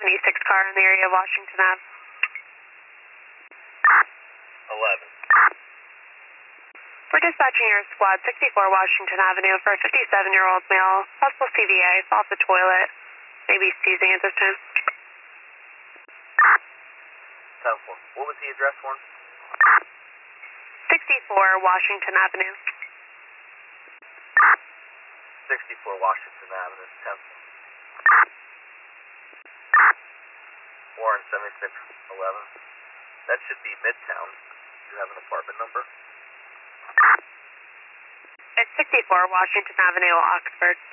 an E6 car in the area of Washington Ave. 11. We're dispatching your squad 64 Washington Avenue for a 57-year-old male, possible CVA, off the toilet, maybe seizing at this time. 10-4. What was the address for him? 64 Washington Avenue. 64 Washington Avenue, 10th. Warren 7611. That should be Midtown. Do you have an apartment number? It's 64 Washington Avenue, Oxford.